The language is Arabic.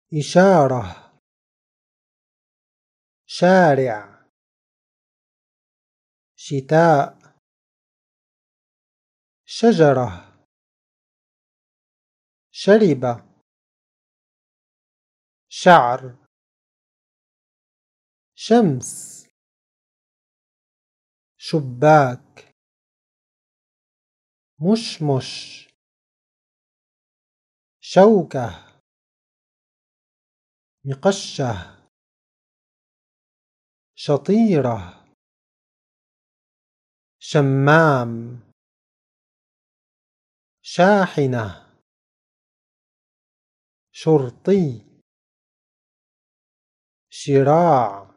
إشارة شارع شتاء شجرة شرب شعر شمس شباك مشمش شوكة مقشة شطيرة شمام شاحنة شرطي شراع